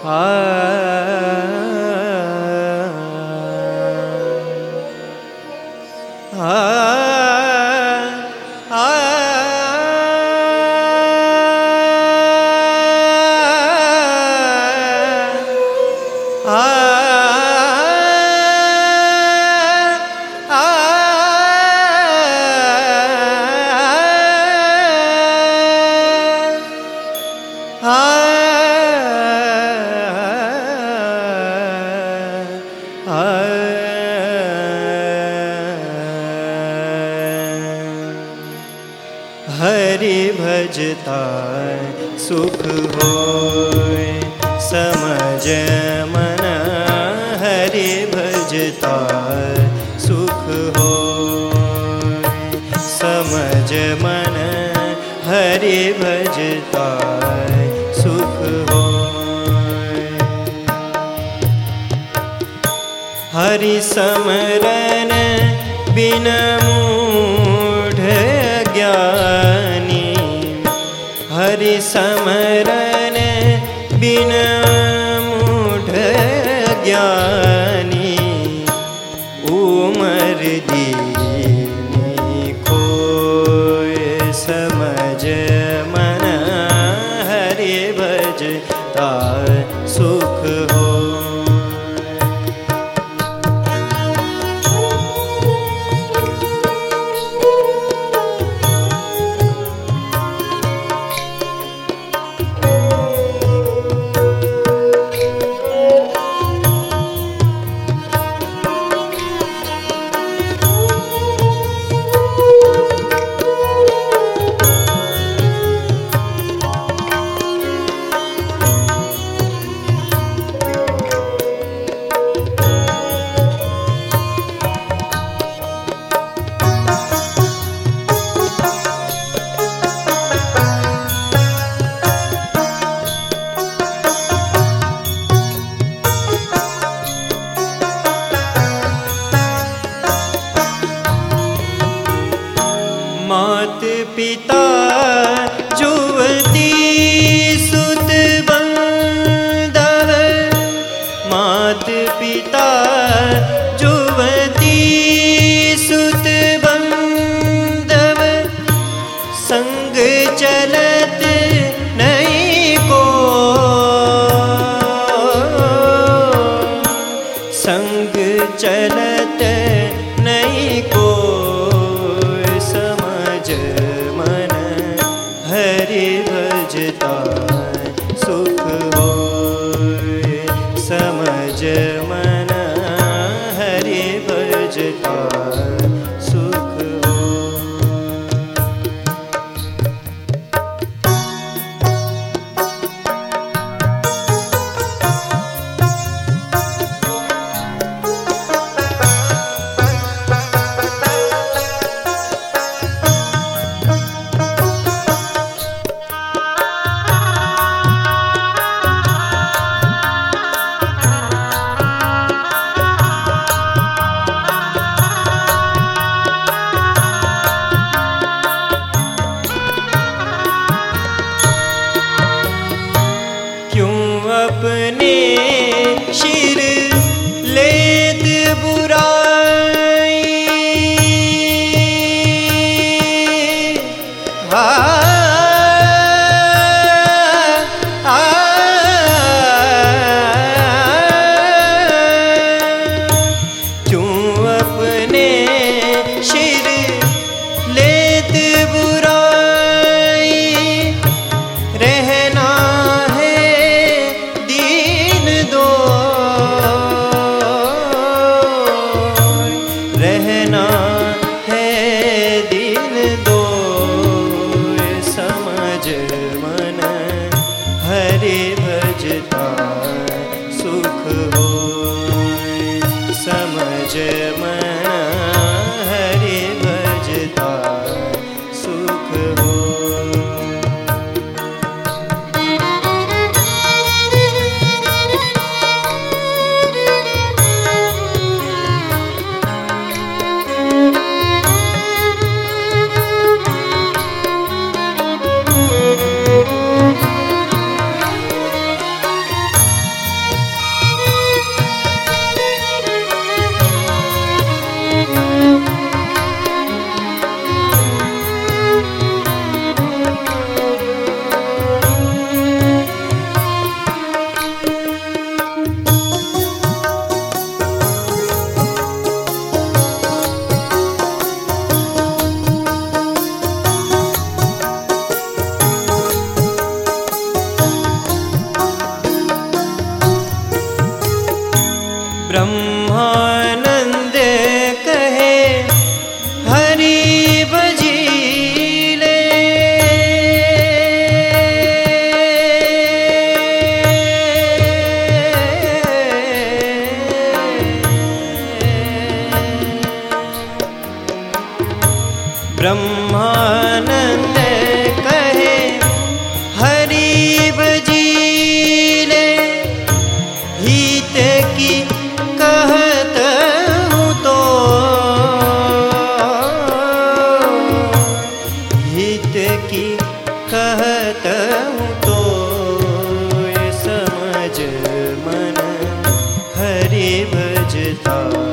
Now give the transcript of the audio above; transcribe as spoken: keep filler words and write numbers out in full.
हरि भजता सुख होय समझ मन, हरि भजता सुख होय समझ मन, हरि भजता सुख होय। हरि समरन बिन मूढ़ ज्ञानी, हरि समरन बिन मूढ़ ज्ञानी, उमर दीनी खोय समझ मन, हरि भजता सुख हो। मात पिता जुवती सुत बंधव, मात पिता जुवती सुत बंधव, संग चलत नहीं को, संग चलत नहीं को, मन हरि भजता सुख होय समझ मन, हरि भजता सुख होय। अपने शिर लेत बुराई, आ, आ, क्यों अपने शिर लेत बुराई, रहना है दी कहतहूँ तो समझ मन हरि भजता।